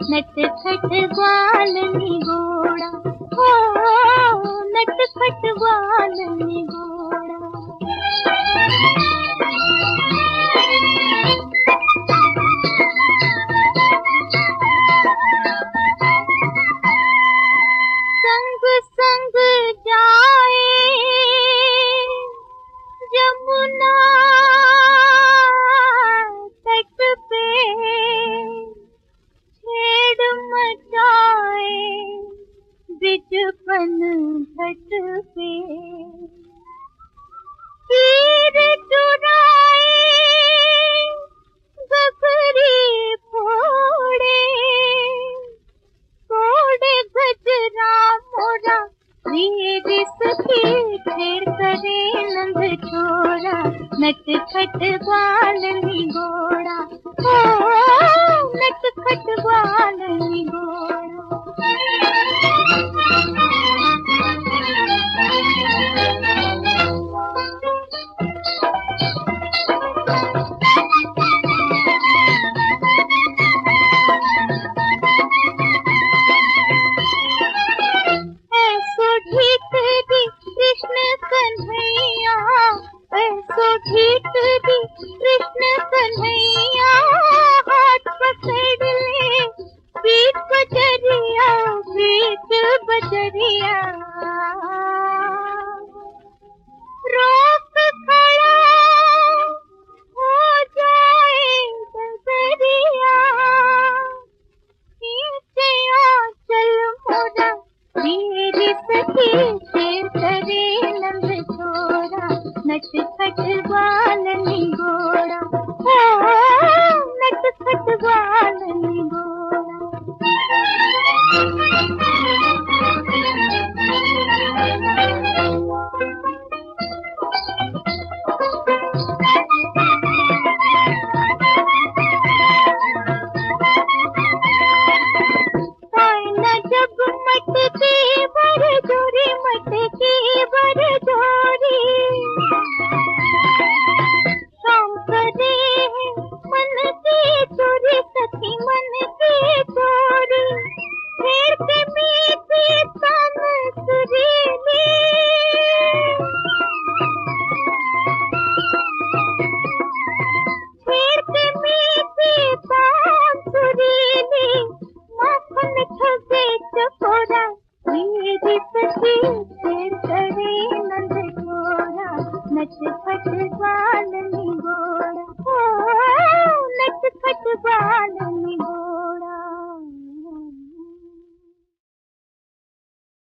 नटखट ग्वाल निगोड़ा, हो नटखट ग्वाल निगोड़ा। संग संग जाए यमुना तट पे, छेड़ मचाए बिजपन घट पे। तीर चुराए गगरी फोड़े, फोड़े गजरा मोरा वीर सखी छेड़ करे नंद छोरा। नटखट ग्वाल निगोड़ा, हो नटखट ग्वाल निगोड़ा। ऐसो ढीठ दी कृष्ण कन्हैया, ऐसो ढीठ दी कृष्ण कन्हैया। हाथ पकड़ ले बीच बजरिया, बीच बजरिया। रोक खड़ा हो जाए डगरिया, खींचे आंचल मोरा वीर सखी छेड़ करे नंद छोरा। नटखट ग्वाल निगोड़ा, हो नटखट ग्वाल निगोड़ा। जब मटकी बर जोरी, मटकी बर जोरी। शाम करे है मन की चोरी, सखी मन की चोरी। फेर के मीठी तन सुरीली, फेर के मीठी तन सुरीली। माखन ठगे चकोरा वीर सखी छेड़ करे नंद छोरा। नटखट ग्वाल निगोड़ा, हो नटखट ग्वाल